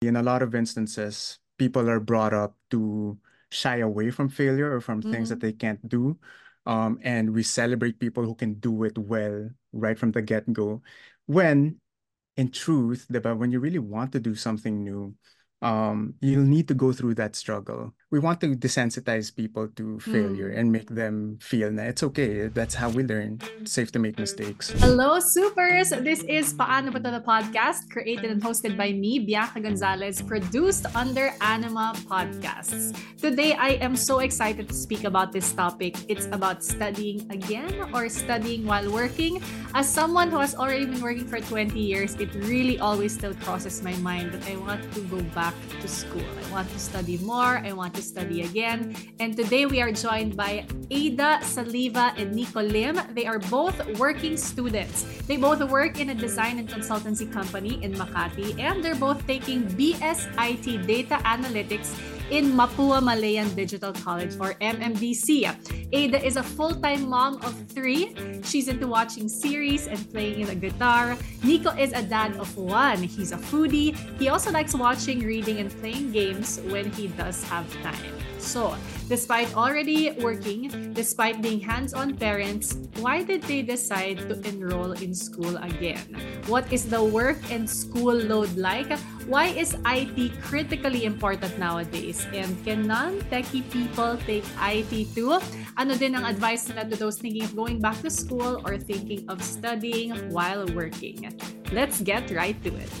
In a lot of instances, people are brought up to shy away from failure or from things that Mm-hmm. they can't do. And we celebrate people who can do it well right from the get-go. When in truth, diba, when you really want to do something new, you'll need to go through that struggle. We want to desensitize people to failure Mm. and make them feel that it's okay. That's how we learn. It's safe to make mistakes. Hello, supers! This is Paano Ba To The Podcast, created and hosted by me, Bianca Gonzalez, produced under Anima Podcasts. Today, I am so excited to speak about this topic. It's about studying again or studying while working. As someone who has already been working for 20 years, it really always still crosses my mind that I want to go back to school. I want to study more. I want to study again. And today, we are joined by Ada Saliva and Nico Lim. They are both working students. They both work in a design and consultancy company in Makati, and they're both taking BSIT Data Analytics in Mapua Malayan Digital College, or MMDC. Ada is a full-time mom of 3. She's into watching series and playing the guitar. Nico is a dad of 1. He's a foodie. He also likes watching, reading, and playing games when he does have time. So, despite already working, despite being hands-on parents, why did they decide to enroll in school again? What is the work and school load like? Why is IT critically important nowadays? And can non-techie people take IT too? Ano din ang advice nila to those thinking of going back to school or thinking of studying while working? Let's get right to it.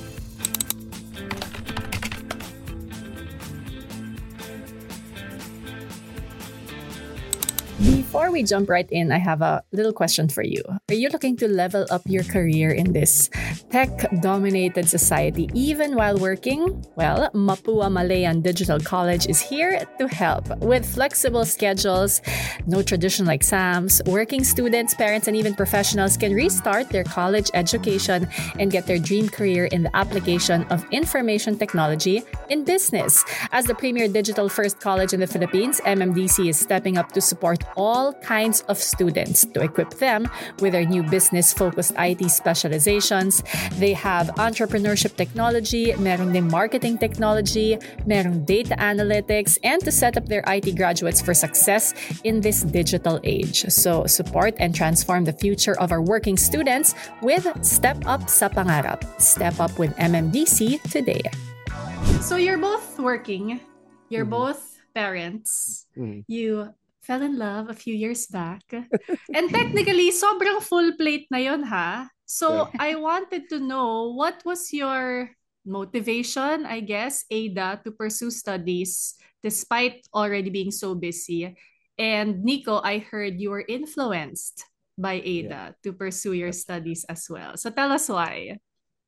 Before we jump right in, I have a little question for you. Are you looking to level up your career in this tech-dominated society even while working? Well, Mapua Malayan Digital College is here to help. With flexible schedules, no traditional exams, working students, parents, and even professionals can restart their college education and get their dream career in the application of information technology in business. As the premier digital-first college in the Philippines, MMDC is stepping up to support all kinds of students to equip them with their new business-focused IT specializations. They have entrepreneurship technology, merong din marketing technology, merong data analytics, and to set up their IT graduates for success in this digital age. So support and transform the future of our working students with Step Up sa Pangarap. Step up with MMDC today. So you're both working. You're Mhm. both parents. Mhm. You fell in love a few years back. And technically, sobrang full plate na yon ha. So Yeah. I wanted to know what was your motivation, I guess, Ada, to pursue studies despite already being so busy. And Nico, I heard you were influenced by Yeah. Ada to pursue your That's studies as well. So tell us why.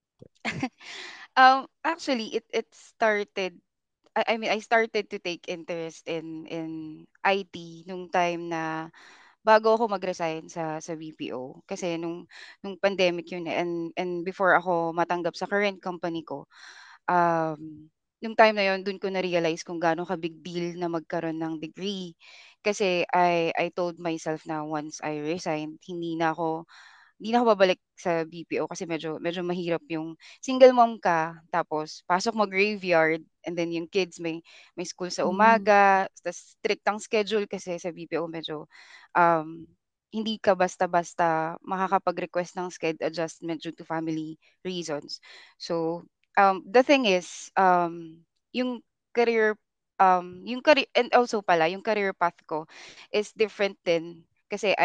Actually, it started. I mean, I started to take interest in IT nung time na bago ako mag-resign sa BPO. Kasi nung pandemic yun eh, and before ako matanggap sa current company ko, nung time na yun, dun ko na-realize kung gaano ka big deal na magkaroon ng degree. Kasi I told myself na once I resigned, hindi na ako babalik sa BPO kasi medyo medyo mahirap yung single mom ka, tapos pasok mo graveyard, and then yung kids may school sa Mm. umaga, tas strict ang schedule kasi sa BPO medyo, um, hindi ka basta-basta makakapag-request ng sched adjustment due to family reasons. So, the thing is, yung career, and also pala yung career path ko is different din kasi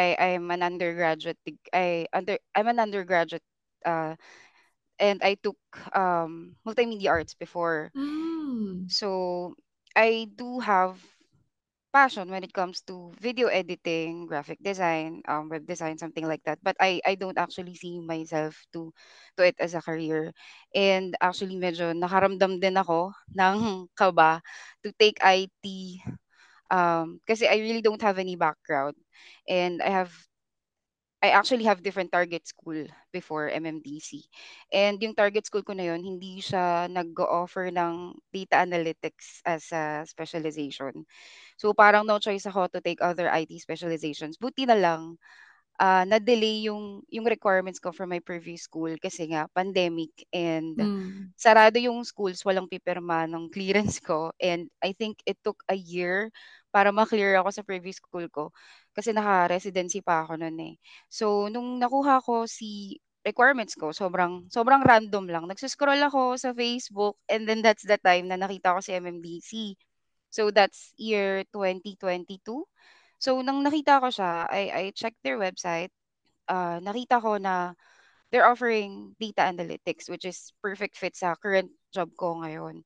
I'm an undergraduate, uh, and I took multimedia arts before. Mm. So I do have passion when it comes to video editing, graphic design, web design, something like that. But I don't actually see myself to it as a career. And actually medyo nakaramdam din ako ng kaba to take IT, kasi I really don't have any background, and I actually have different target school before MMDC. And yung target school ko na yun, hindi siya nag-o-offer ng data analytics as a specialization. So parang no choice ako to take other IT specializations. Buti na lang, na-delay yung requirements ko from my previous school kasi nga pandemic and Mm. sarado yung schools, walang pipirma ng clearance ko. And I think it took a year para ma-clear ako sa previous school ko kasi naka-residency pa ako no'n eh. So, nung nakuha ko si requirements ko, sobrang sobrang random lang. Nagso-scroll ako sa Facebook and then that's the time na nakita ko si MMDC. So, that's year 2022. So, nang nakita ko siya, I checked their website. Nakita ko na they're offering data analytics, which is perfect fit sa current job ko ngayon.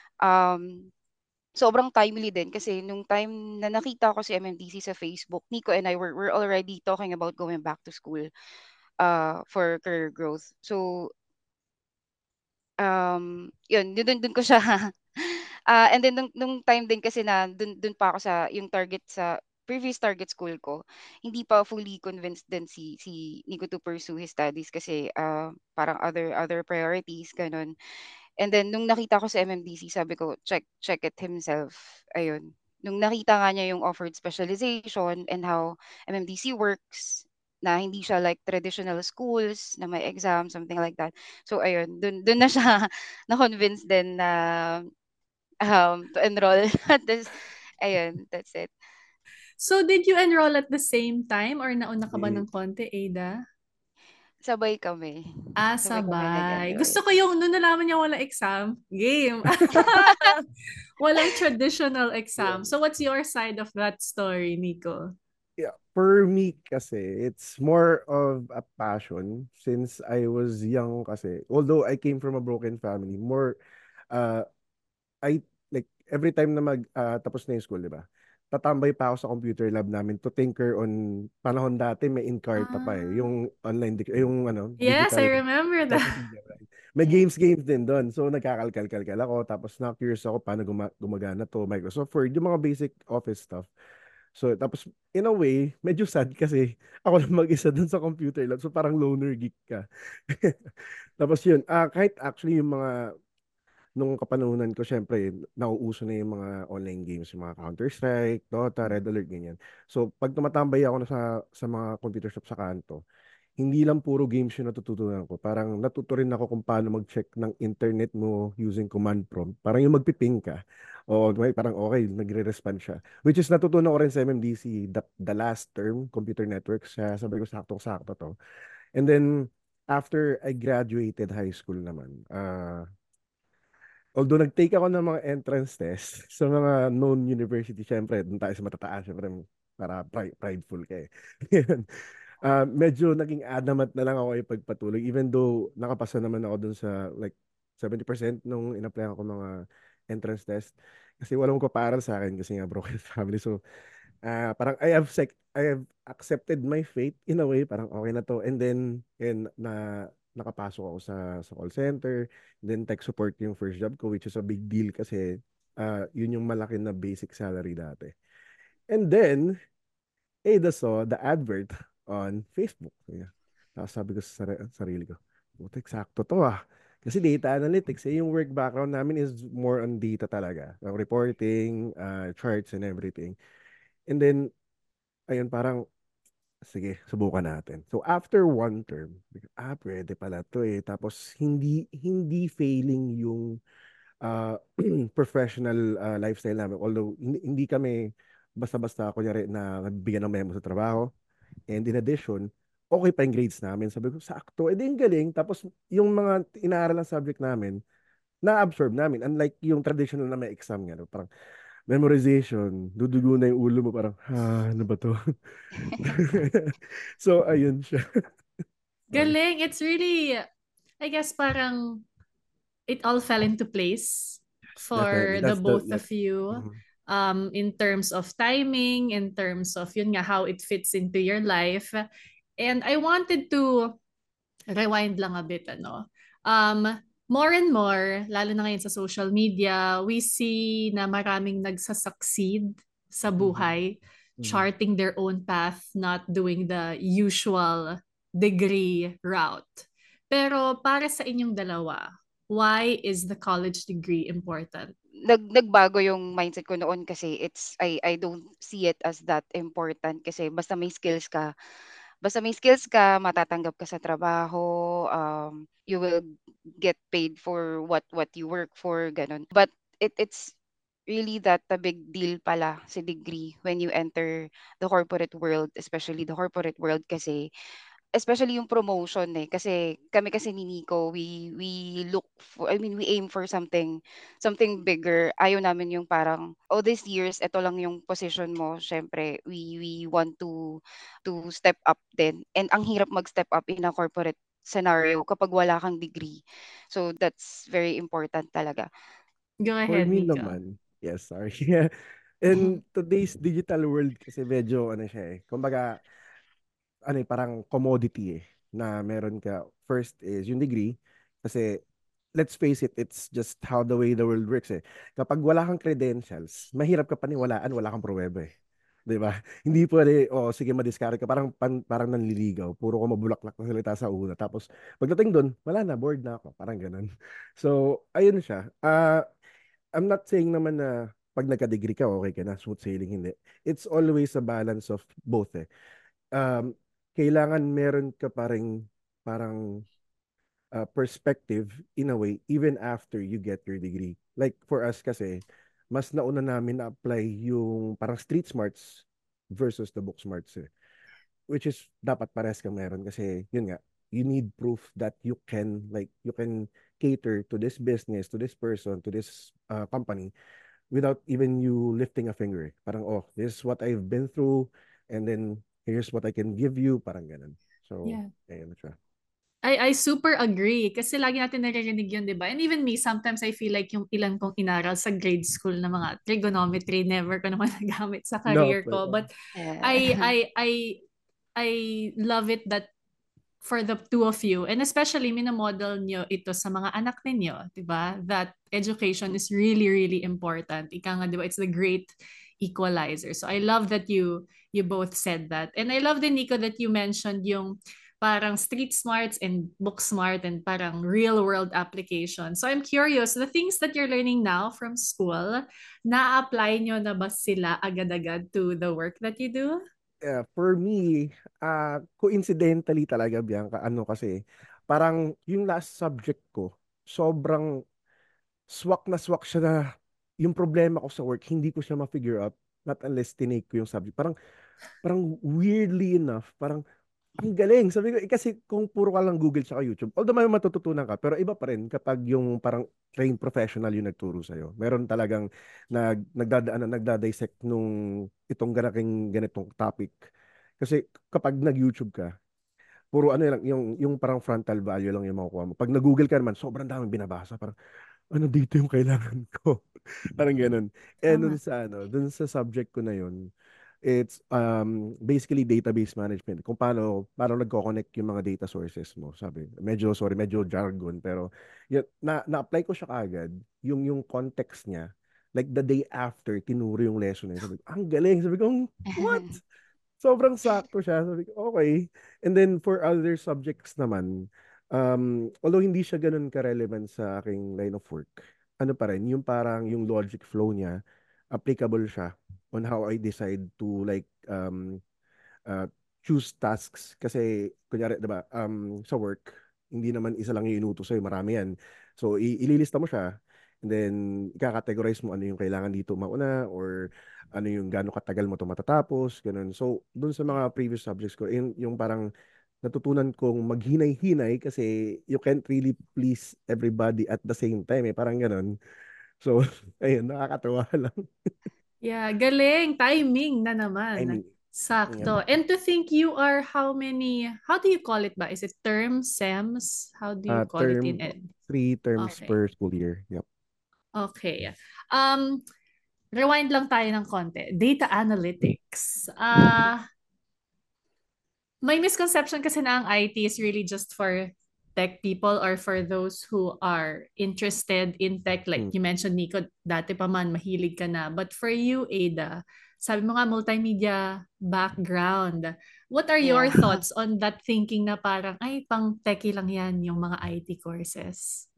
Sobrang timely din kasi nung time na nakita ko si MMDC sa Facebook, Nico and I were already talking about going back to school for career growth. So, yun, dun ko siya and then nung time din kasi na dun pa ako sa yung target sa previous target school ko, hindi pa fully convinced din si Nico to pursue his studies kasi parang other priorities gano'n. And then nung nakita ko sa MMDC sabi ko check it himself, ayun. Nung nakita nga niya yung offered specialization and how MMDC works, na hindi siya like traditional schools na may exam, something like that. So ayun, dun na siya na-convince din na, to enroll at this ayun, that's it. So, did you enroll at the same time or nauna ka ba Eh, ng konti, Ada? Sabay kami. Sabay kami Sabay. nag-enroll. Gusto ko yung nung nalaman niya wala exam, game. Walang traditional exam. So, what's your side of that story, Nico? yeah, for me kasi, it's more of a passion since I was young kasi. Although I came from a broken family, more, uh, I, like, every time na tapos na yung school, di ba? Tatambay pa ako sa computer lab namin to tinker on, panahon dati may Encarta pa eh, Ah, yung yung yes, I digital remember that. encyclopedia, right? May Yeah. games din doon. So nagkakalkal-kalkal ako, tapos na-curious ako paano gumagana to, Microsoft Word, yung mga basic office stuff. So, tapos, in a way, medyo sad kasi ako lang mag-isa dun sa computer lab. So, parang loner geek ka. Tapos yun, kahit actually yung mga, nung kapanahunan ko, syempre, nauuso na yung mga online games, yung mga Counter-Strike, Dota, Red Alert, ganyan. So, pag tumatambay ako na sa mga computer shop sa kanto, hindi lang puro games yung natututunan ko. Parang natuto rin ako kung paano mag-check ng internet mo using command prompt. Parang yung magpiping ka. O parang okay, nagre-respond siya. Which is natutunan ko rin sa MMDC, the last term, computer networks. Sabi ko, saktong-sakto to. And then, after I graduated high school naman, although nag-take ako ng mga entrance test sa mga known university, syempre, doon tayo sa matataas, syempre, para prideful ka eh. Medyo naging adamant na lang ako ipagpatuloy even though nakapasa naman ako dun sa like 70% nung in-apply ako mga entrance test kasi walang kaparal sa akin kasi nga broken family. So parang I have accepted my fate in a way, parang okay na to, and then nakapasok ako sa call center, then tech support yung first job ko, which is a big deal kasi yun yung malaki na basic salary dati. And then Ada saw the advert on Facebook. Yeah. Tapos sabi ko sa sarili ko, buti eksakto to ah. Kasi data analytics, yung work background namin is more on data talaga. Reporting, charts and everything. And then, ayun, parang, sige, subukan natin. So, after one term, pwede pala to eh. Tapos, hindi failing yung professional lifestyle namin. Although, hindi kami basta-basta, kunyari, na nabigyan ng memo sa trabaho. And in addition, okay pa yung grades namin. Sabi ko, sakto. Eh, di yung galing. Tapos, yung mga inaaral ng subject namin, na-absorb namin. Unlike yung traditional na may exam nga. No? Parang memorization, dudugo na yung ulo mo. Parang, ano ba to? So, ayun siya. Sorry. Galing. It's really, I guess parang it all fell into place Definitely. for the both of you Mhm. in terms of timing, in terms of yun nga, how it fits into your life. And I wanted to rewind lang a bit, ano. More and more, lalo na ngayon sa social media, we see na maraming nagsasucceed sa Mhm. buhay, Mhm. charting their own path, not doing the usual degree route. Pero para sa inyong dalawa, why is the college degree important? Nagbago yung mindset ko noon kasi I don't see it as that important kasi basta may skills ka, basta may skills ka, matatanggap ka sa trabaho, you will get paid for what you work for, ganun. But it's really that a big deal pala si degree when you enter the corporate world, especially the corporate world kasi especially yung promotion, eh, kasi kami kasi ni Nico, we look for, I mean, we aim for something bigger. Ayaw namin yung parang, "Oh, these years eto lang yung position mo." Siyempre we want to step up din, and ang hirap mag-step up in a corporate scenario kapag wala kang degree. So, that's very important talaga. Go For ahead, me Nico. naman, yes, sorry. In today's digital world kasi medyo ano siya eh. Kumbaga, ano eh, parang commodity eh, na meron ka. First is yung degree. Kasi, let's face it, it's just how the way the world works eh. Kapag wala kang credentials, mahirap ka paniwalaan, wala kang pruweba eh. 'Di ba? Hindi pwede, oh, sige, madiskarte ka. Parang nanliligaw. Puro ko mabulaklak na salita sa una. Tapos, pagdating doon, wala na, bored na ako. Parang ganun. So, ayun siya. I'm not saying naman na pag nagka-degree ka, okay ka na, smooth sailing, hindi. It's always a balance of both eh. um, Kailangan meron ka pa ring parang perspective in a way even after you get your degree. Like for us kasi, mas nauna namin na-apply yung parang street smarts versus the book smarts eh. Which is dapat pares kang meron kasi yun nga, you need proof that you can cater to this business, to this person, to this company without even you lifting a finger. Parang, oh, this is what I've been through, and then here's what I can give you, parang ganun. So, Yeah. ayun siya. I super agree. Kasi lagi natin naririnig yun, di ba? And even me, sometimes I feel like yung ilan kong inaral sa grade school na mga trigonometry, never ko naman nagamit sa career Dapat. ko. But I, Yeah. I, I, I love it that for the two of you, and especially minamodel nyo ito sa mga anak ninyo, di ba? That education is really, really important. Ika nga, di ba? It's the great equalizer. So I love that you both said that. And I love din, Nico, that you mentioned yung parang street smarts and book smart and parang real world application. So I'm curious, the things that you're learning now from school, na-apply nyo na ba sila agad-agad to the work that you do? For me, coincidentally talaga, Bianca, ano kasi, parang yung last subject ko, sobrang swak siya na yung problema ko sa work, hindi ko siya ma-figure out not unless tinake ko yung subject. Parang weirdly enough, parang ang galing. Sabi ko, kasi kung puro ka lang Google tsaka YouTube, although may matututunan ka, pero iba pa rin kapag yung parang trained professional yung nagturo sa'yo. Meron talagang nagdadissect nung itong ganitong topic. Kasi kapag nag-YouTube ka, puro ano lang, yung parang frontal value lang yung makukuha mo. Pag nag-Google ka naman, sobrang daming binabasa. Parang, ano dito yung kailangan ko? Parang ganun. And Tama. dun sa subject ko na yun, it's basically database management. Kung paano nagko-connect yung mga data sources mo. Medyo jargon, pero yun, na-apply ko siya kaagad. Yung context niya, like the day after, tinuro yung lesson niya. Sabi ko, ang galing. Sabi ko, what? Sobrang sakto siya. Sabi ko, okay. And then for other subjects naman, although hindi siya ganun ka-relevant sa aking line of work, ano pa rin, yung parang yung logic flow niya, applicable siya on how I decide to like uh, choose tasks. Kasi, kunyari, diba, sa work, hindi naman isa lang yung inutos sa'yo, marami yan. So, ililista mo siya, and then, ika-categorize mo ano yung kailangan dito mauna, or ano yung gaano katagal mo ito matatapos, ganun. So, dun sa mga previous subjects ko, yung parang natutunan kong maghinay-hinay kasi you can't really please everybody at the same time eh. Parang ganun. So, ayun, nakakatuwa lang. Yeah, galing. Timing na I naman. mean, yep. Sakto. And to think you are how do you call it ba? Is it term, SEMs? How do you call it in Term, ed? 3 terms Okay. per school year. Yep. Okay. Um, Rewind lang tayo ng konti. Data analytics. May misconception kasi na ang IT is really just for tech people or for those who are interested in tech. Like Hmm. you mentioned, Nico, dati pa man, mahilig ka na. But for you, Ada, sabi mo nga multimedia background. What are your Yeah. thoughts on that thinking na parang, ay, pang techie lang yan, yung mga IT courses?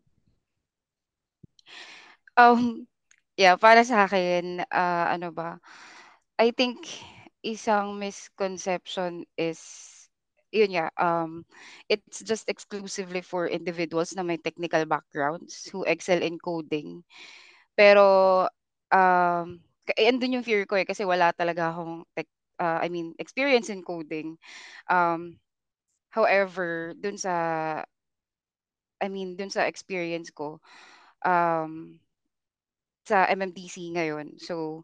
Yeah, para sa akin, ano ba, I think isang misconception is yun nga, it's just exclusively for individuals na may technical backgrounds who excel in coding. Pero, andun yung fear ko eh, kasi wala talaga akong experience in coding. Um, However, dun sa experience ko, um, sa MMDC ngayon. So,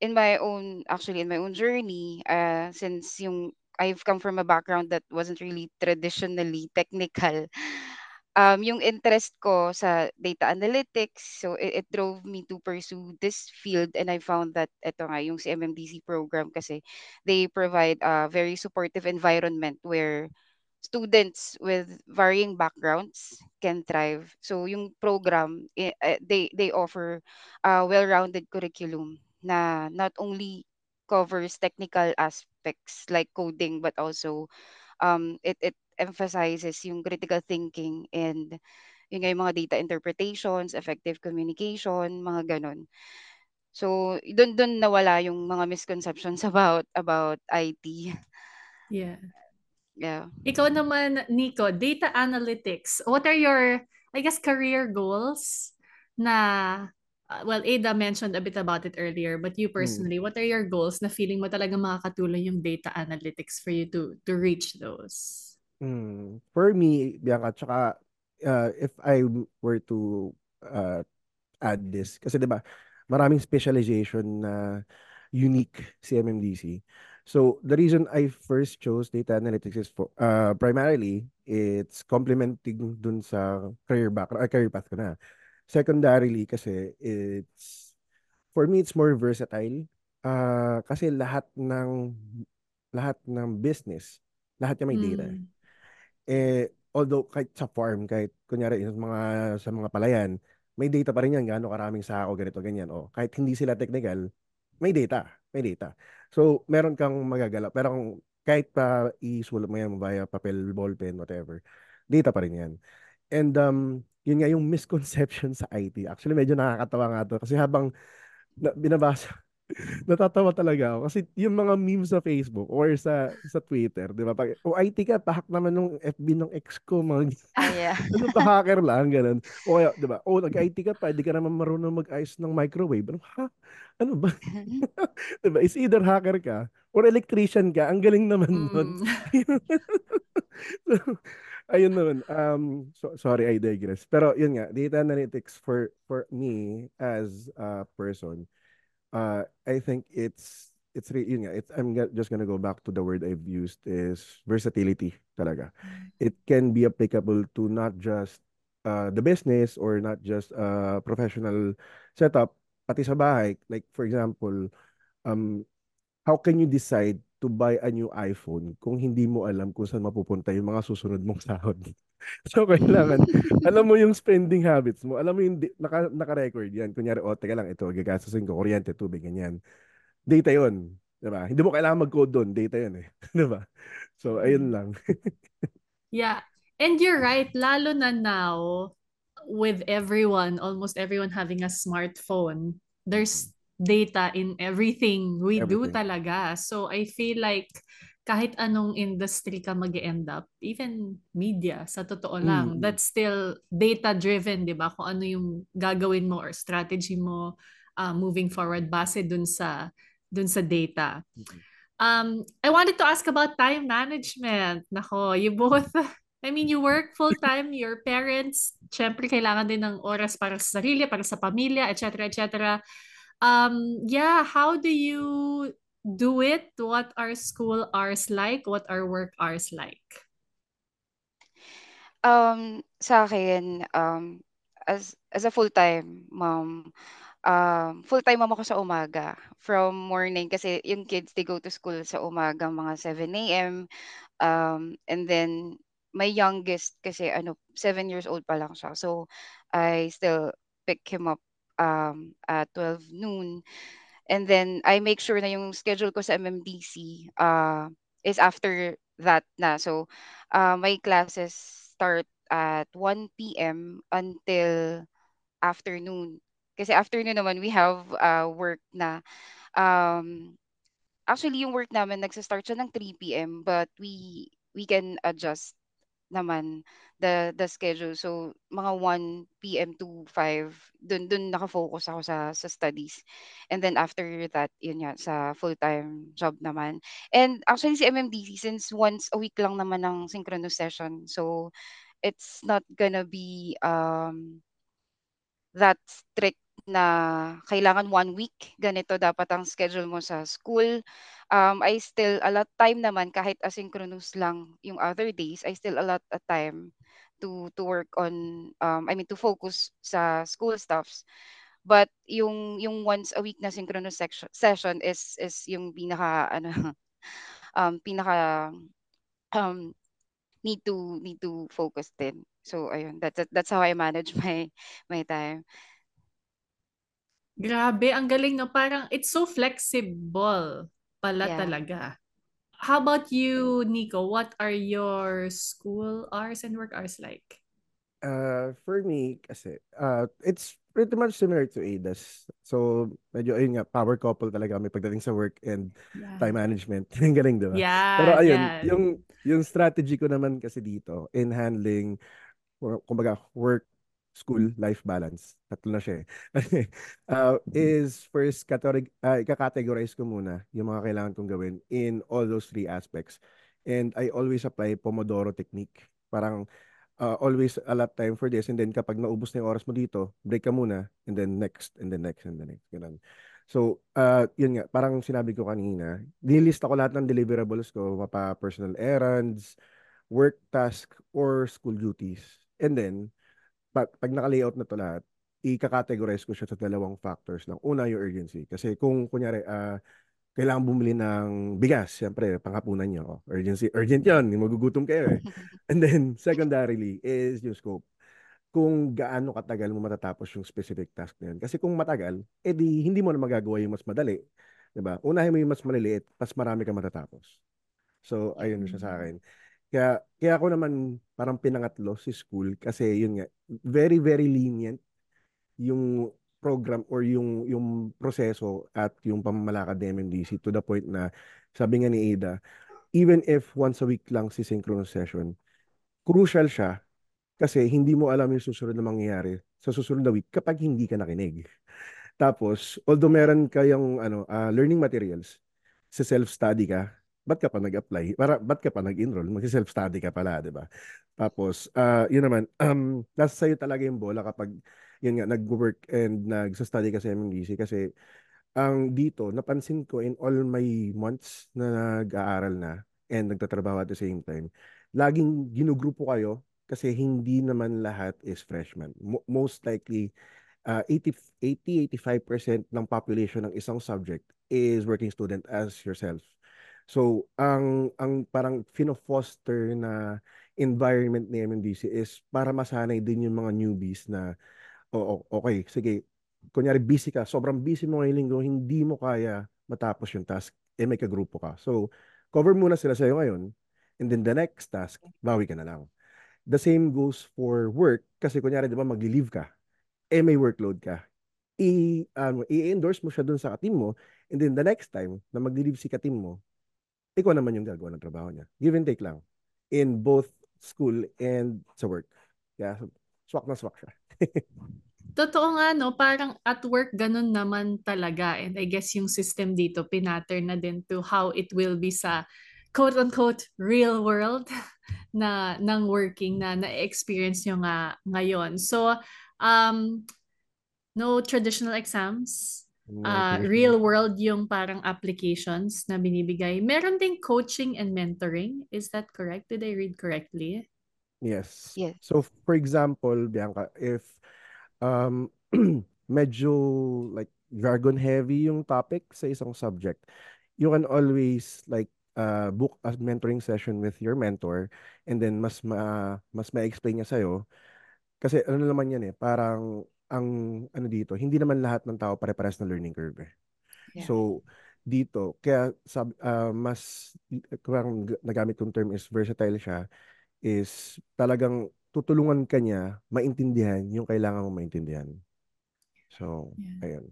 in my own journey, since I've come from a background that wasn't really traditionally technical, yung interest ko sa data analytics, so it drove me to pursue this field, and I found that ito nga, yung si MMDC program kasi, they provide a very supportive environment where students with varying backgrounds can thrive. So yung program, they offer a well-rounded curriculum na not only covers technical aspects like coding, but also it emphasizes yung critical thinking and yung nga yung mga data interpretations, effective communication, mga ganon. So dun nawala yung mga misconceptions about IT. Yeah. Yeah. Ikaw naman, Nico, data analytics. What are your, I guess, career goals na, well, Ada mentioned a bit about it earlier, but you Mm. personally, what are your goals na feeling mo talaga makakatulong yung data analytics for you to reach those? For me, Bianca, tsaka if I were to uh, add this, kasi 'di ba, maraming specialization na unique si MMDC. So, the reason I first chose data analytics is for primarily it's complementing dun sa career path ko na. Secondarily kasi for me it's more versatile. Kasi lahat ng business, lahat yung may data. Mm. Although kahit sa farm, kahit kunyari sa mga palayan, may data pa rin yan, gaano karaming sako, ganito, ganyan. O, kahit hindi sila technical, may data. So, meron kang magagalaw. Pero kahit pa isulat mo yan via papel, ballpen, whatever, data pa rin yan. And yun nga yung misconception sa IT. Actually, medyo nakakatawa nga to. Kasi habang binabasa, natatawa talaga ako. Kasi yung mga memes sa Facebook or sa Twitter, di ba? O IT ka, pahak naman nung FB ng ex ko, mga Ah, yeah. ano to, hacker lang, ganun. O kaya, di ba? O, nag-IT ka pa, di ka naman marunong mag-ayos ng microwave. Ano, ha? Ano ba? Di ba? Is either hacker ka or electrician ka. Ang galing naman nun. Mm. So, ayun naman. Sorry, I digress. Pero yun nga, data analytics for me as a person, I think yun nga, just gonna go back to the word I've used is versatility talaga. It can be applicable to not just the business or not just professional setup, pati sa bahay. Like for example, um, how can you decide to buy a new iPhone kung hindi mo alam kung saan mapupunta yung mga susunod mong sahod? So, kailangan, alam mo yung spending habits mo. Alam mo yung naka-record yan. Kunyari, teka lang, ito, gagastusin ko, kuryente, tubig, ganyan. Data yun. Diba? Hindi mo kailangan mag-code doon. Data yun eh. Diba? So, ayun Mm. lang. Yeah. And you're right, lalo na now, with everyone, almost everyone having a smartphone, there's data in everything we do Everything. talaga. So I feel like kahit anong industry ka mag end up, even media, sa totoo lang, Mm-mm. that's still data-driven, di ba? Kung ano yung gagawin mo or strategy mo moving forward base dun sa data. I wanted to ask about time management. Nako, you both, I mean, you work full-time, your parents, syempre kailangan din ng oras para sa sarili, para sa pamilya, etc., etc. Yeah, how do you do it? What are school hours like? What are work hours like? Sa akin, as a full-time mom, full-time mom ako sa umaga. From morning kasi yung kids, they go to school sa umaga, mga 7 a.m. And then my youngest kasi 7 years old pa lang siya. So I still pick him up at 12 noon. And then I make sure na yung schedule ko sa MMDC is after that na. So my classes start at 1 p.m. until afternoon. Kasi afternoon naman we have work na um actually yung work namin nagsa-start siya ng 3 p.m. but we we can adjust naman the schedule. So mga 1 p.m. to 5 dun naka-focus ako sa studies. And then after that, yun nga sa full-time job naman. And actually si MMDC since once a week lang naman ng synchronous session. So it's not gonna be that strict na kailangan 1 week ganito dapat ang schedule mo sa school. I still allot time naman kahit asynchronous lang yung other days, I still allot a time to work on I mean to focus sa school stuffs. But yung once a week na synchronous session is yung pinaka ano pinaka um need to focus din. So ayun, that's how I manage my time. Grabe, ang galing no. Parang it's so flexible pala Yeah. talaga. How about you, Nico? What are your school hours and work hours like? For me, kasi, it's pretty much similar to Ada's. So, medyo, ayun nga, power couple talaga kami pagdating sa work and Yeah. time management. Ang galing, di ba? Pero Yan, ayun, yan. yung strategy ko naman kasi dito in handling, kumbaga, work, school, life balance. Tatlo na siya eh. Is first, ika-categorize ko muna yung mga kailangan kong gawin in all those three aspects. And I always apply Pomodoro technique. Parang always allot time for this and then kapag naubos na yung oras mo dito, break ka muna and then next and then next and then next. Ganun. So, yun nga, parang sinabi ko kanina, nilista ko lahat ng deliverables ko, mapa personal errands, work task, or school duties. And then, pag naka-layout na to lahat, i-categorize ko siya sa dalawang factors lang. Una, yung urgency. Kasi kung, kunyari, kailangan bumili ng bigas, siyempre, panghapunan nyo. Oh, urgency, urgent yun, magugutom kayo eh. And then, secondarily, is yung scope. Kung gaano katagal mo matatapos yung specific task na yun. Kasi kung matagal, edi hindi mo na magagawa yung mas madali. Diba? Unahin mo yung mas maliliit, mas marami ka matatapos. So, Yeah. ayun siya sa akin. Kaya ako naman parang pinangatlo si school kasi yun nga, very, very lenient yung program or yung proseso at yung pamamalakad ng MMDC to the point na sabi nga ni Ada, even if once a week lang si synchronous session, crucial siya kasi hindi mo alam yung susunod na mangyayari sa susunod na week kapag hindi ka nakinig. Tapos, although Right. meron kayong learning materials, sa self-study ka, ba't ka pa nag-apply? Ba't ka pa nag-enroll? Mag-self-study ka pala, di ba? Tapos, yun naman, nasa sa'yo talaga yung bola kapag yun nga, nag-work and nag-study ka sa MMDC kasi ang dito, napansin ko in all my months na nag-aaral na and nagtatrabaho at the same time, laging ginugrupo kayo kasi hindi naman lahat is freshman. Most likely, 85% ng population ng isang subject is working student as yourself. So, ang parang fino-foster na environment ni MMDC is para masanay din yung mga newbies na, oo, okay, sige, kunyari busy ka, sobrang busy mo ngayong linggo, hindi mo kaya matapos yung task, eh may kagrupo ka. So, cover muna sila sa'yo ngayon, and then the next task, bawi ka na lang. The same goes for work, kasi kunyari, di ba, magli-leave ka, eh may workload ka. I-endorse mo siya dun sa katim mo, and then the next time na magli-leave si katim mo, ikaw naman yung gagawa ng trabaho niya. Give and take lang. In both school and sa work. Kaya, swak na swak siya. Totoo nga, no? Parang at work, ganun naman talaga. And I guess yung system dito, pinattern na din to how it will be sa quote-unquote real world na ng working na na-experience nyo nga ngayon. So, um, no traditional exams. No traditional. Real world yung parang applications na binibigay. Meron ding coaching and mentoring. Is that correct? Did I read correctly? Yes. Yes. So, for example, Bianca, if um, medyo like jargon heavy yung topic sa isang subject, you can always like book a mentoring session with your mentor and then mas ma-explain niya sa'yo. Kasi ano naman yan eh, parang ang ano dito, hindi naman lahat ng tao pare-pares na learning curve eh. Yeah. So, dito, kaya mas, kung nagamit kong term is versatile siya, is talagang tutulungan ka niya maintindihan yung kailangan mong maintindihan. So, Yeah. ayun.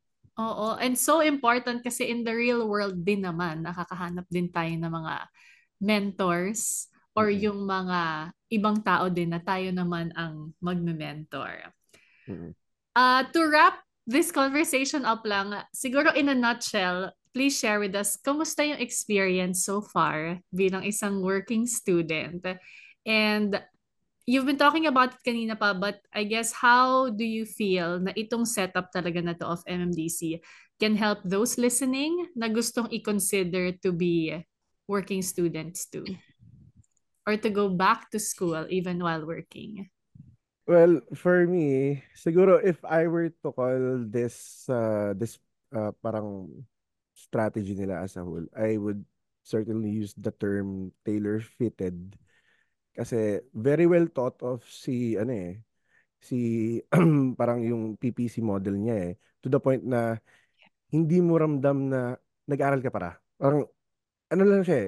Oo, and so important kasi in the real world din naman, nakakahanap din tayo ng mga mentors or Mm-mm. yung mga ibang tao din na tayo naman ang magme-mentor. Mm-mm. To wrap this conversation up lang, siguro in a nutshell, please share with us, kumusta yung experience so far bilang isang working student? And you've been talking about it kanina pa, but I guess how do you feel na itong setup talaga na to of MMDC can help those listening na gustong i-consider to be working students too? Or to go back to school even while working? Well, for me, siguro if I were to call this parang strategy nila as a whole, I would certainly use the term tailor-fitted kasi very well thought of si parang yung PPC model niya to the point na hindi mo ramdam na nag-aral ka para. Parang ano lang siya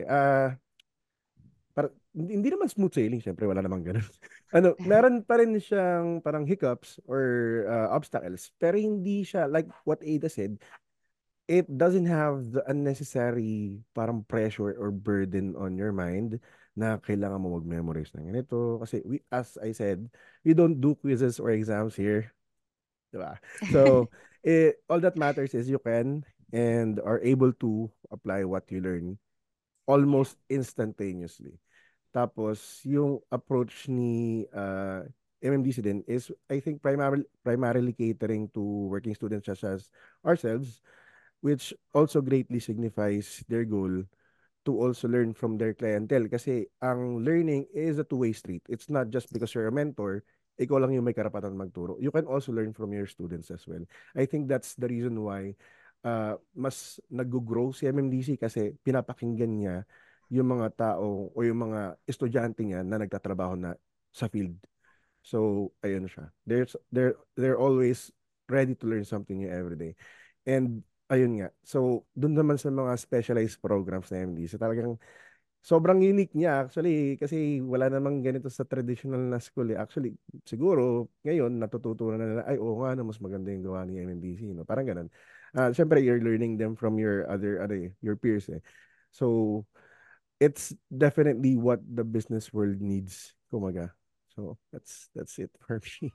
hindi naman smooth sailing, syempre wala namang ganun. Meron pa rin siyang parang hiccups or obstacles, pero hindi siya like what Ada said, it doesn't have the unnecessary parang pressure or burden on your mind na kailangan mo mag-memorize ng ganito. Kasi as I said, we don't do quizzes or exams here. Diba? So, all that matters is you can and are able to apply what you learn almost instantaneously. Tapos, yung approach ni MMDC din is, I think, primarily catering to working students such as ourselves, which also greatly signifies their goal to also learn from their clientele. Kasi ang learning is a two-way street. It's not just because you're a mentor, ikaw lang yung may karapatan magturo. You can also learn from your students as well. I think that's the reason why mas nag-grow si MMDC kasi pinapakinggan niya yung mga tao o yung mga estudyante niya na nagtatrabaho na sa field. So, ayun siya. They're always ready to learn something new every day. And ayun nga. So, dun naman sa mga specialized programs na MD, so talagang sobrang unique niya actually kasi wala namang ganito sa traditional na school eh. Actually, siguro ngayon natututunan na nila, ay oo nga, no, mas maganda yung gawa ni MMDC, no? Parang ganun. Syempre, you're learning them from your your peers eh. So, it's definitely what the business world needs, kumaga. So, that's it for me.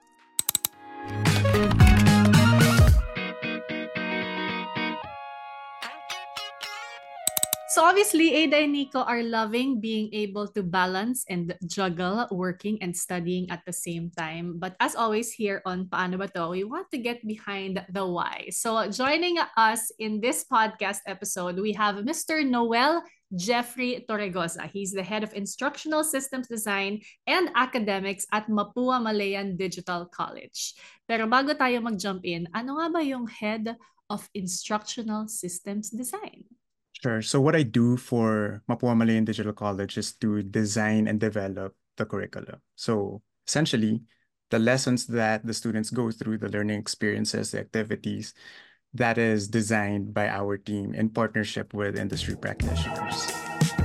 So obviously, Ada and Nico are loving being able to balance and juggle working and studying at the same time. But as always here on Paano Ba To, we want to get behind the why. So joining us in this podcast episode, we have Mr. Noel Jeffrey Torregosa. He's the head of Instructional Systems Design and Academics at Mapua Malayan Digital College. Pero bago tayo mag-jump in, ano nga ba yung head of Instructional Systems Design? Sure. So what I do for Mapua Malayan Digital College is to design and develop the curriculum. So essentially, the lessons that the students go through, the learning experiences, the activities, that is designed by our team in partnership with industry practitioners.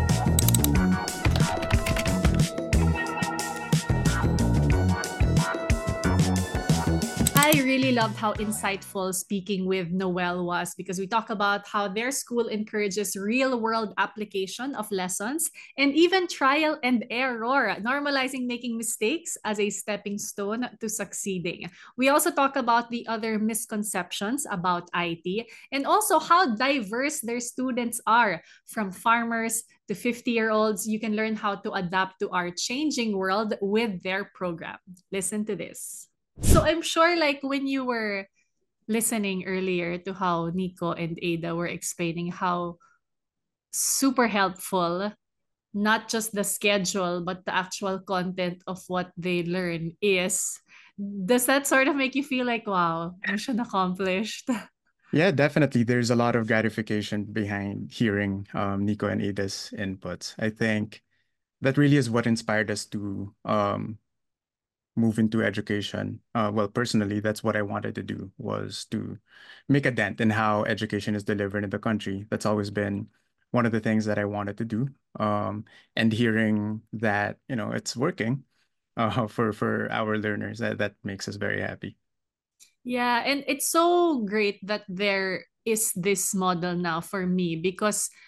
I really loved how insightful speaking with Noel was because we talk about how their school encourages real-world application of lessons and even trial and error, normalizing making mistakes as a stepping stone to succeeding. We also talk about the other misconceptions about IT and also how diverse their students are, from farmers to 50-year-olds. You can learn how to adapt to our changing world with their program. Listen to this. So I'm sure like when you were listening earlier to how Nico and Ada were explaining how super helpful not just the schedule but the actual content of what they learn is, does that sort of make you feel like, wow, mission accomplished? Yeah, definitely. There's a lot of gratification behind hearing Nico and Ada's inputs. I think that really is what inspired us to move into education. Well, personally, that's what I wanted to do, was to make a dent in how education is delivered in the country. That's always been one of the things that I wanted to do. And hearing that, it's working for our learners, that makes us very happy. Yeah, and it's so great that there is this model now for me because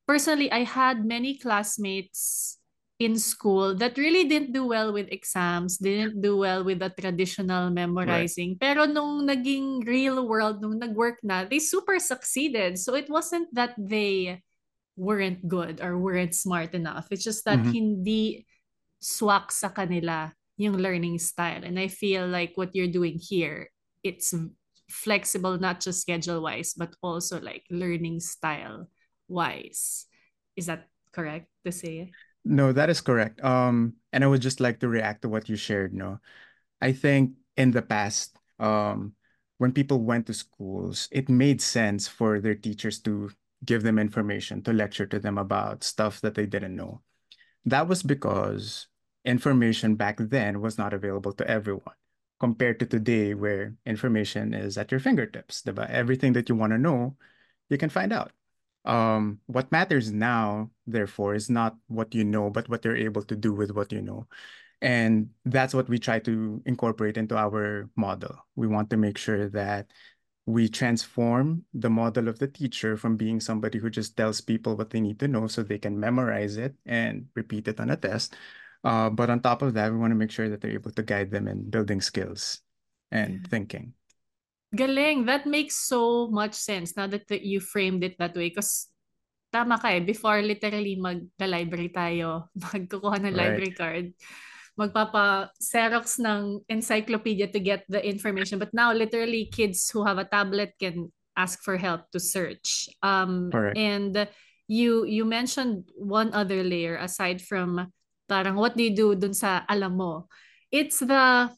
personally, I had many classmates in school that really didn't do well with exams, didn't do well with the traditional Right. memorizing. Pero nung naging real world, nung nag-work na, they super succeeded. So it wasn't that they weren't good or weren't smart enough. It's just that Mm-hmm. hindi swak sa kanila yung learning style. And I feel like what you're doing here, it's flexible, not just schedule wise, but also like learning style wise. Is that correct to say? No, that is correct. And I would just like to react to what you shared, no. I think in the past, when people went to schools, it made sense for their teachers to give them information, to lecture to them about stuff that they didn't know. That was because information back then was not available to everyone compared to today, where information is at your fingertips. Diba? Everything that you want to know, you can find out. What matters now, therefore, is not what you know, but what you're able to do with what you know. And that's what we try to incorporate into our model. We want to make sure that we transform the model of the teacher from being somebody who just tells people what they need to know so they can memorize it and repeat it on a test. But on top of that, we want to make sure that they're able to guide them in building skills and Yeah. thinking. Galing. That makes so much sense now that you framed it that way. Because tama ka eh, before literally mag-library tayo, magkukuha ng Right. library card, magpapa-xerox ng encyclopedia to get the information. But now literally kids who have a tablet can ask for help to search. Correct. And you mentioned one other layer aside from parang what do you do dun sa alam mo. It's the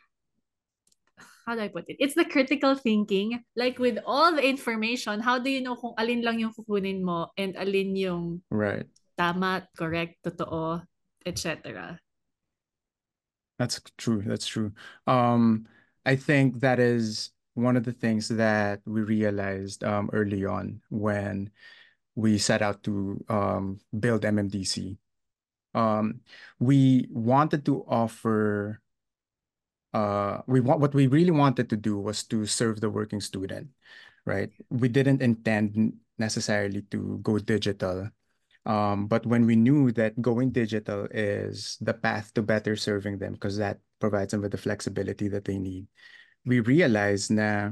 how do I put it? It's the critical thinking. Like with all the information, how do you know kung alin lang yung kukunin mo and alin yung Right. tama, correct, totoo, etc. That's true. That's true. I think that is one of the things that we realized early on when we set out to build MMDC. We wanted to offer what we really wanted to do was to serve the working student, right? We didn't intend necessarily to go digital. But when we knew that going digital is the path to better serving them because that provides them with the flexibility that they need, we realized na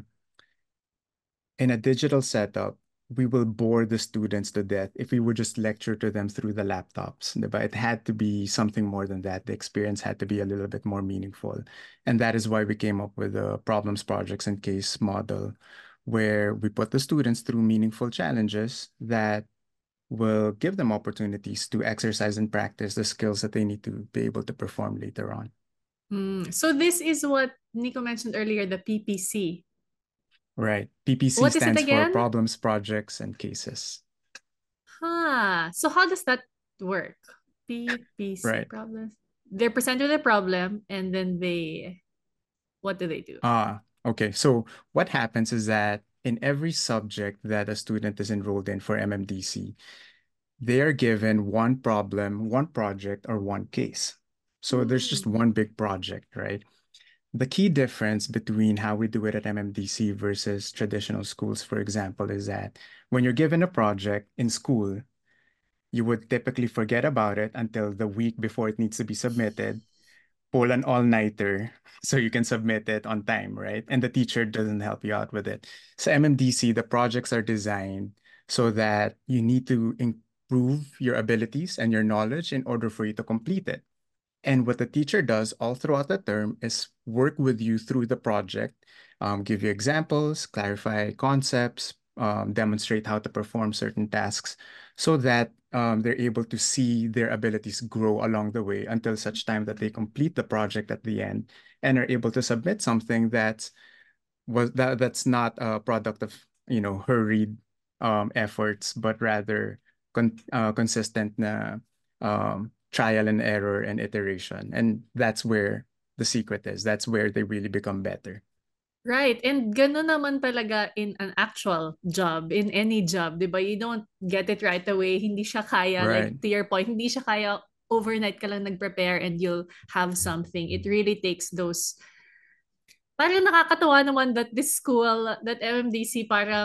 in a digital setup, we will bore the students to death if we would just lecture to them through the laptops. But it had to be something more than that. The experience had to be a little bit more meaningful. And that is why we came up with the problems, projects, and case model, where we put the students through meaningful challenges that will give them opportunities to exercise and practice the skills that they need to be able to perform later on. So this is what Nico mentioned earlier, the PPC. Right. PPC What is it stands for again? problems, projects, and cases. So how does that work? PPC Right. problems. They're presented with a problem and then what do they do? Okay. So what happens is that in every subject that a student is enrolled in for MMDC, they are given one problem, one project, or one case. So there's just one big project, right? The key difference between how we do it at MMDC versus traditional schools, for example, is that when you're given a project in school, you would typically forget about it until the week before it needs to be submitted, pull an all-nighter so you can submit it on time, right? And the teacher doesn't help you out with it. So MMDC, the projects are designed so that you need to improve your abilities and your knowledge in order for you to complete it. And what the teacher does all throughout the term is work with you through the project, give you examples, clarify concepts, demonstrate how to perform certain tasks so that they're able to see their abilities grow along the way until such time that they complete the project at the end and are able to submit something that's not a product of hurried efforts, but rather consistent na trial and error and iteration. And that's where the secret is. That's where they really become better. Right. And gano'n naman talaga in an actual job, in any job, di ba? You don't get it right away. Hindi siya kaya, Right. like to your point, hindi siya kaya overnight ka lang nag-prepare and you'll have something. It really takes parang nakakatuwa naman that this school, that MMDC, parang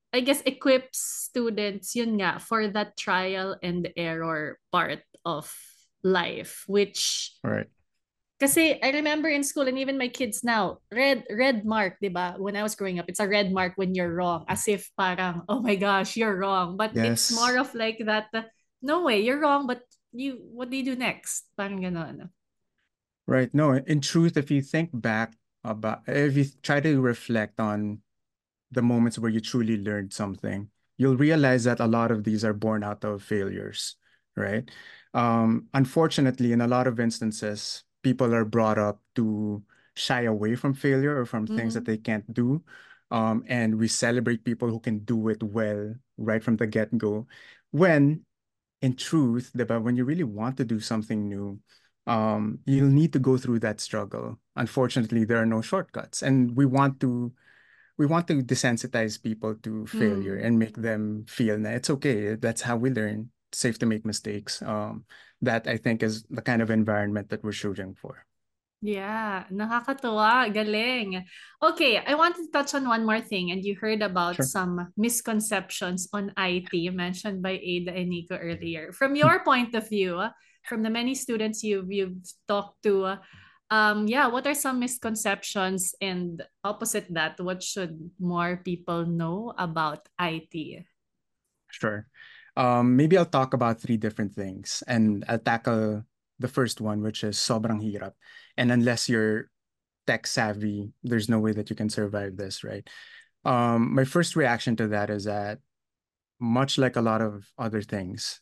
I guess, equips students, yun nga, for that trial and error part of life, which Right. kasi I remember in school and even my kids now, red mark, 'di ba? When I was growing up, it's a red mark when you're wrong, as if parang, oh my gosh, you're wrong. But it's more Yes. of like that, no way, you're wrong, but what do you do next? Parang gano'n. Right. No, in truth, if you think back if you try to reflect on the moments where you truly learned something, you'll realize that a lot of these are born out of failures, right? Unfortunately, in a lot of instances, people are brought up to shy away from failure or from things that Mm-hmm. they can't do. And we celebrate people who can do it well right from the get-go. When in truth, diba, when you really want to do something new, you'll need to go through that struggle. Unfortunately, there are no shortcuts, and we want to desensitize people to failure Mm. and make them feel that it's okay. That's how we learn. It's safe to make mistakes. That I think is the kind of environment that we're shooting for. Yeah, nakakatuwa, galing. Okay, I want to touch on one more thing, and you heard about Sure. some misconceptions on IT mentioned by Ada and Nico earlier. From your point of view, from the many students you've talked to, yeah, what are some misconceptions, and opposite that, what should more people know about IT? Sure. Maybe I'll talk about three different things, and I'll tackle the first one, which is sobrang hirap. And unless you're tech savvy, there's no way that you can survive this, right? My first reaction to that is that much like a lot of other things,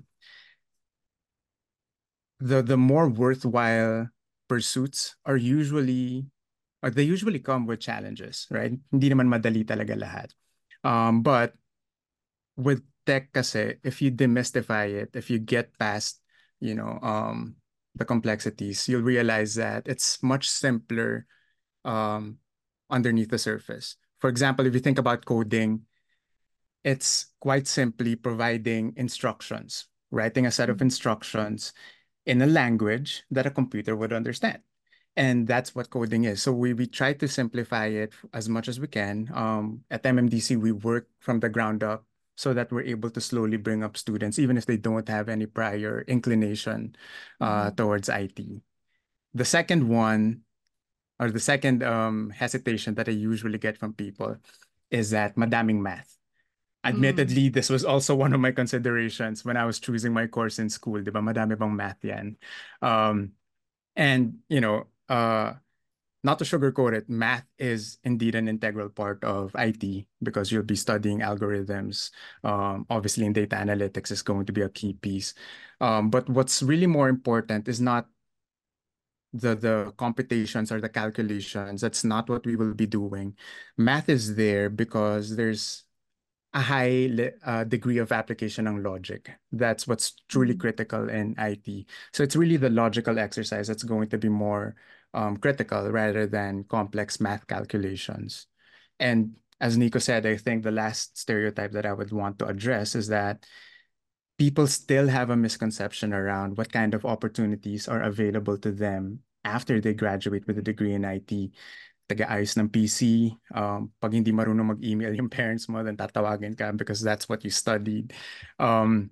the more worthwhile pursuits they usually come with challenges, right? Hindi naman madali talaga lahat. But with tech kasi, if you demystify it, if you get past, you know, the complexities, you'll realize that it's much simpler um, underneath the surface. For example, if you think about coding, it's quite simply providing instructions, writing a set of instructions in a language that a computer would understand. And that's what coding is. So we try to simplify it as much as we can. At MMDC, we work from the ground up so that we're able to slowly bring up students, even if they don't have any prior inclination Mhm. towards IT. The second one, or the second hesitation that I usually get from people is that madaming math. Mm. Admittedly, this was also one of my considerations when I was choosing my course in school. Di ba? Madami bang math yan? Um, and, not to sugarcoat it, math is indeed an integral part of IT because you'll be studying algorithms. Obviously, in data analytics is going to be a key piece. But what's really more important is not the computations or the calculations. That's not what we will be doing. Math is there because there's a degree of application ng logic. That's what's truly Mm. critical in IT. So it's really the logical exercise that's going to be more critical rather than complex math calculations. And as Nico said, I think the last stereotype that I would want to address is that people still have a misconception around what kind of opportunities are available to them after they graduate with a degree in IT. Taga-ayos ng PC. Pag hindi marunong mag-email yung parents mo, then tatawagin ka because that's what you studied. Um,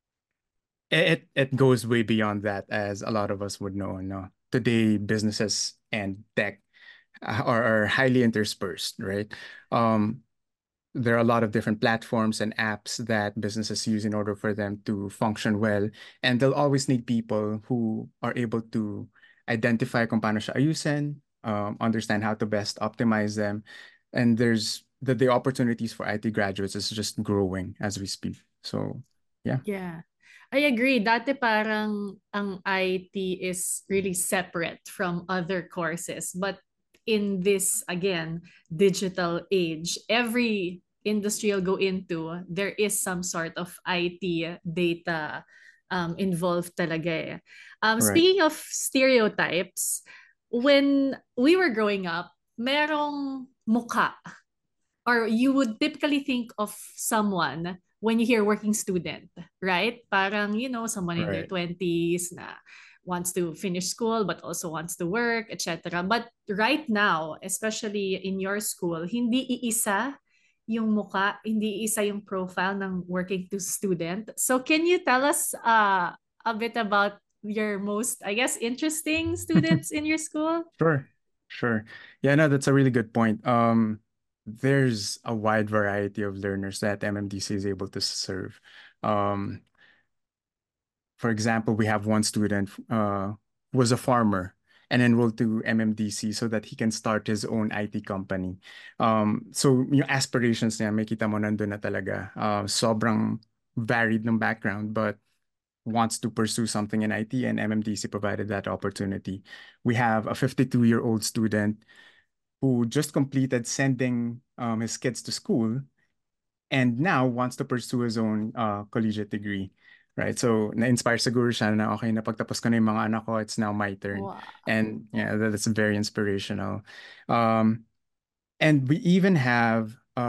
it goes way beyond that, as a lot of us would know. No? Today, businesses and tech are highly interspersed, right? Um, there are a lot of different platforms and apps that businesses use in order for them to function well. And they'll always need people who are able to identify kung paano siya ayusin, understand how to best optimize them. And there's the opportunities for IT graduates is just growing as we speak. So, yeah. Yeah. I agree. Dati parang ang IT is really separate from other courses. But in this, again, digital age, every industry you'll go into, there is some sort of IT data involved talaga eh. Right. Speaking of stereotypes, when we were growing up, merong muka, or you would typically think of someone when you hear working student, right? Parang, someone in their Right. 20s na wants to finish school but also wants to work, etc. But right now, especially in your school, hindi iisa yung muka, hindi isa yung profile ng working to student. So can you tell us a bit about your most, I guess, interesting students in your school? Sure, sure. Yeah, no, that's a really good point. There's a wide variety of learners that MMDC is able to serve. Um, for example, we have one student who was a farmer and enrolled to MMDC so that he can start his own IT company. So yung aspirations niya, makita mo nandun na talaga. Sobrang varied ng background, but wants to pursue something in IT, and MMDC provided that opportunity. We have a 52-year-old student who just completed sending his kids to school and now wants to pursue his own collegiate degree. Right. So na-inspire siguro siya na okay, napagtapos ko na yung mga anak ko, it's now my turn. Wow. And yeah, that's very inspirational. Um, and we even have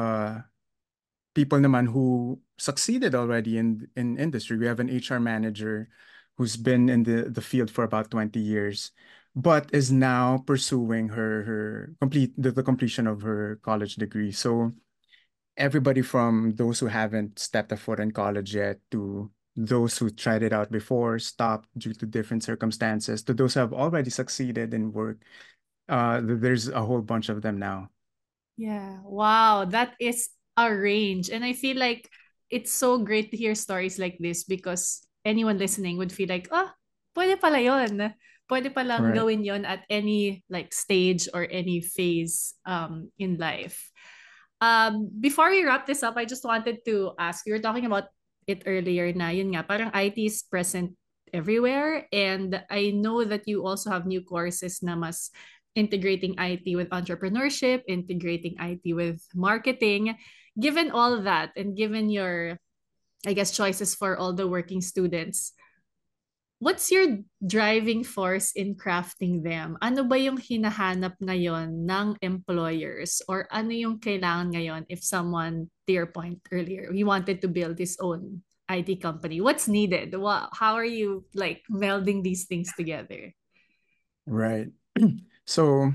people naman who succeeded already in industry. We have an HR manager who's been in the field for about 20 years, but is now pursuing the completion of her college degree. So everybody from those who haven't stepped a foot in college yet to those who tried it out before, stopped due to different circumstances, to those who have already succeeded in work. There's a whole bunch of them now. Yeah. Wow. That is a range. And I feel like it's so great to hear stories like this because anyone listening would feel like, oh, pwede pala yun. Pwede palang Right. gawin yon at any like stage or any phase in life. Before we wrap this up, I just wanted to ask, you were talking about it earlier na yun nga, parang IT is present everywhere. And I know that you also have new courses na mas integrating IT with entrepreneurship, integrating IT with marketing. Given all that and given your, I guess, choices for all the working students, what's your driving force in crafting them? Ano ba yung hinahanap ngayon ng employers or ano yung kailangan ngayon if someone, to your point earlier, he wanted to build his own IT company? What's needed? How are you like melding these things together? Right. So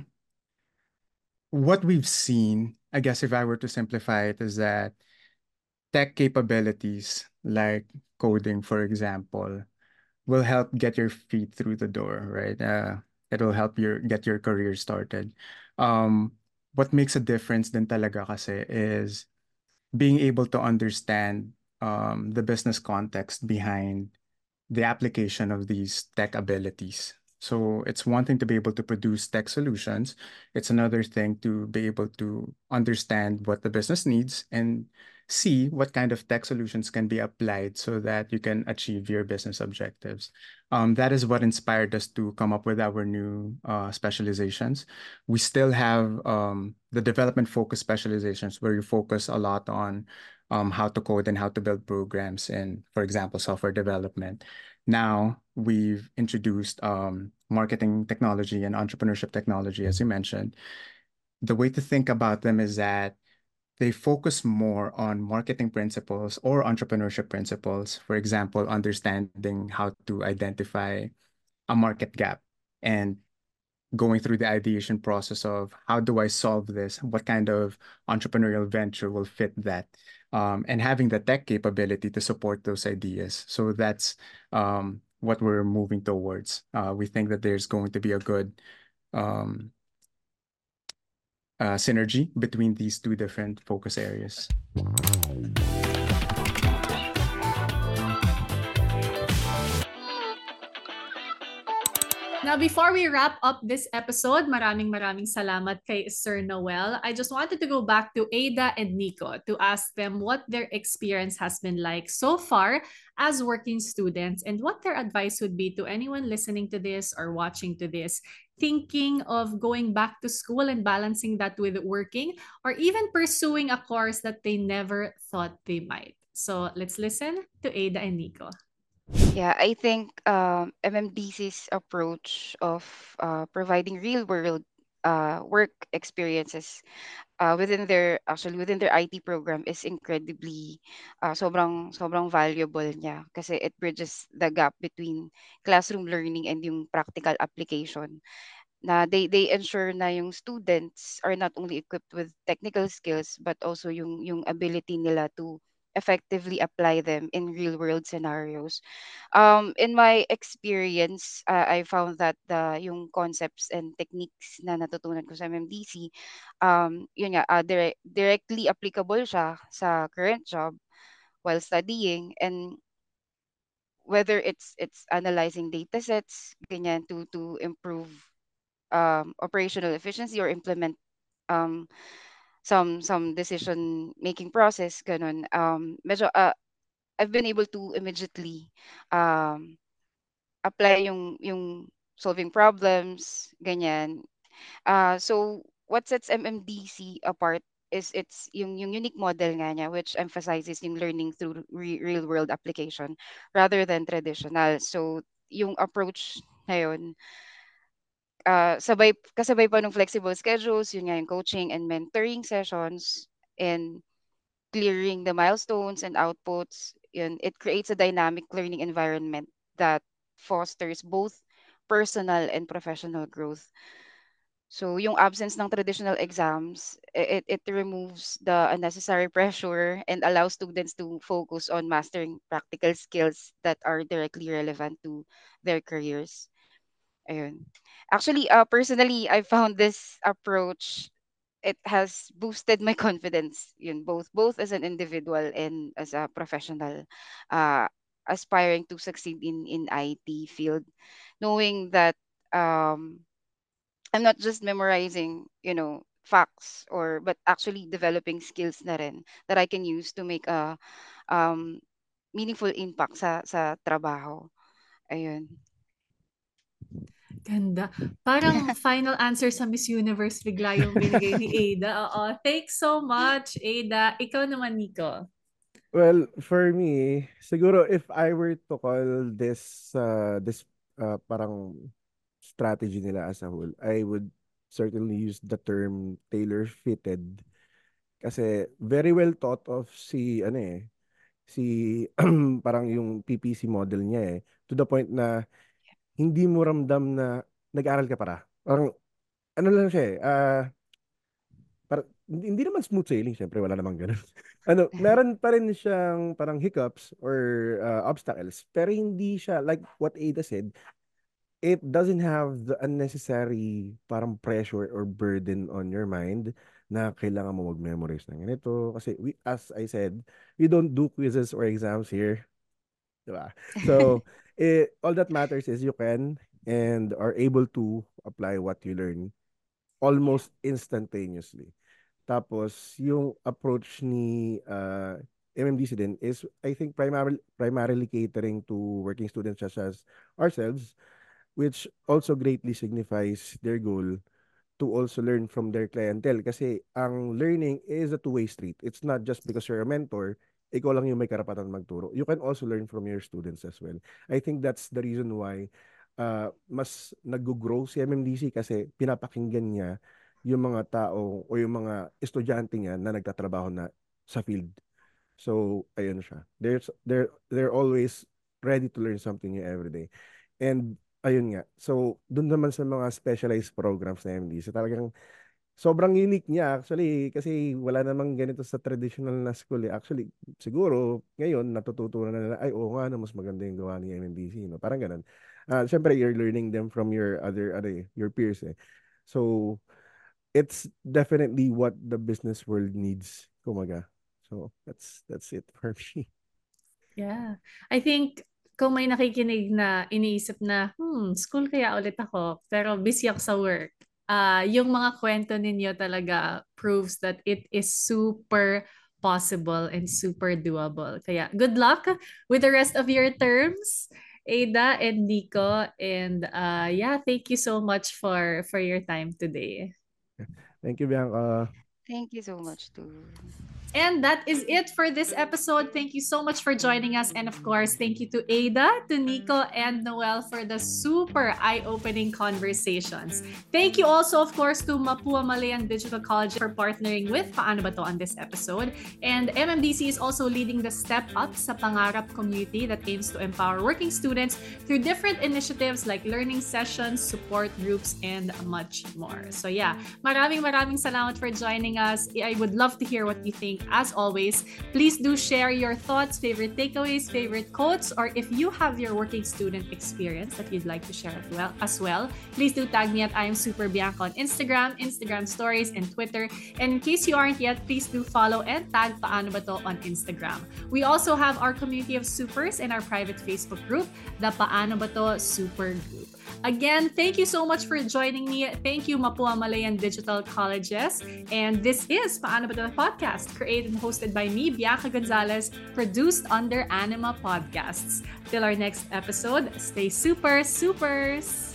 what we've seen, I guess if I were to simplify it, is that tech capabilities like coding, for example, will help get your feet through the door, right? It'll help get your career started. What makes a difference din talaga kasi is being able to understand the business context behind the application of these tech abilities. So it's one thing to be able to produce tech solutions. It's another thing to be able to understand what the business needs and see what kind of tech solutions can be applied so that you can achieve your business objectives. That is what inspired us to come up with our new specializations. We still have the development focused specializations where you focus a lot on how to code and how to build programs in, for example, software development. Now we've introduced marketing technology and entrepreneurship technology, as you mentioned. The way to think about them is that they focus more on marketing principles or entrepreneurship principles. For example, understanding how to identify a market gap and going through the ideation process of how do I solve this? What kind of entrepreneurial venture will fit that? And having the tech capability to support those ideas. So that's what we're moving towards. We think that there's going to be a good um, synergy between these two different focus areas. Now, before we wrap up this episode, maraming salamat kay Sir Noel. I just wanted to go back to Ada and Nico to ask them what their experience has been like so far as working students and what their advice would be to anyone listening to this or watching to this, thinking of going back to school and balancing that with working or even pursuing a course that they never thought they might. So let's listen to Ada and Nico. Yeah, I think MMDC's approach of providing real world work experiences within their IT program is incredibly sobrang valuable niya kasi it bridges the gap between classroom learning and yung practical application. na they ensure na yung students are not only equipped with technical skills but also yung ability nila to effectively apply them in real world scenarios. In my experience, I found that yung concepts and techniques na natutunan ko sa MMDC, yun nga, directly applicable siya sa current job while studying, and whether it's analyzing data sets ganyan to improve operational efficiency or implement um, some decision making process ganun. Medyo I've been able to immediately um, apply yung solving problems ganyan. So what sets MMDC apart is it's yung unique model nga niya, which emphasizes yung learning through real world application rather than traditional. So yung approach na yun, kasabay pa ng flexible schedules, yun nga yung coaching and mentoring sessions, and clearing the milestones and outputs. Yun, it creates a dynamic learning environment that fosters both personal and professional growth. So yung absence ng traditional exams, it removes the unnecessary pressure and allows students to focus on mastering practical skills that are directly relevant to their careers. Ayun. Actually, personally, I found this approach, it has boosted my confidence, yun, both as an individual and as a professional, uh, aspiring to succeed in IT field, knowing that um, I'm not just memorizing, facts, or but actually developing skills na rin that I can use to make a um, meaningful impact sa trabaho. Ayun. Ganda. Parang final answer sa Miss Universe bigla yung binigay ni Ada. Oo. Thanks so much, Ada. Ikaw naman, Nico. Well, for me, siguro if I were to call this parang strategy nila as a whole, I would certainly use the term tailor-fitted kasi very well thought of si parang yung PPC model niya to the point na hindi mo ramdam na nag-aral ka para. Parang ano lang siya hindi naman smooth sailing, syempre wala namang ganun. Meron pa rin siyang parang hiccups or obstacles, pero hindi siya, like what Ada said, it doesn't have the unnecessary parang pressure or burden on your mind na kailangan mo mag-memorize ng ganito. Kasi as I said, we don't do quizzes or exams here. Diba? So, all that matters is you can and are able to apply what you learn Yeah. almost instantaneously. Tapos, yung approach ni MMDC din is, I think, primarily catering to working students such as ourselves, which also greatly signifies their goal to also learn from their clientele. Kasi ang learning is a two-way street. It's not just because you're a mentor, ikaw lang yung may karapatan magturo. You can also learn from your students as well. I think that's the reason why mas nag-grow si MMDC kasi pinapakinggan niya yung mga tao o yung mga estudyante niya na nagtatrabaho na sa field. So, ayun siya. They're always ready to learn something new every day. And ayun nga. So, dun naman sa mga specialized programs na MD, so talagang sobrang unique niya actually kasi wala namang ganito sa traditional na school. Actually, siguro ngayon natututunan na nila, ay oo nga, no, mas maganda yung gawa ni MMDC. No? Parang ganun. Siyempre, you're learning them from your your peers eh. So, it's definitely what the business world needs, kumaga. So, that's it for me. Yeah. I think kung may nakikinig na iniisip na, school kaya ulit ako, pero busy ako sa work. Yung mga kwento ninyo talaga proves that it is super possible and super doable. Kaya good luck with the rest of your terms, Ada and Nico. And yeah, thank you so much for your time today. Thank you, Bianca. Thank you so much too. And that is it for this episode. Thank you so much for joining us. And of course, thank you to Ada, to Nico, and Noel for the super eye-opening conversations. Thank you also, of course, to Mapua Malayan Digital College for partnering with Paano Ba To on this episode. And MMDC is also leading the Step Up sa Pangarap community that aims to empower working students through different initiatives like learning sessions, support groups, and much more. So yeah, maraming salamat for joining us. I would love to hear what you think. As always, please do share your thoughts, favorite takeaways, favorite quotes, or if you have your working student experience that you'd like to share as well, please do tag me at I am Super Bianca on Instagram stories, and Twitter. And in case you aren't yet, please do follow and tag Paano Ba To on Instagram. We also have our community of supers in our private Facebook group, the Paano Ba To Super Group. Again, thank you so much for joining me. Thank you, Mapua Malayan Digital Colleges. And this is Paano Ba To Podcast, created and hosted by me, Bianca Gonzalez, produced under Anima Podcasts. Till our next episode, stay super, supers!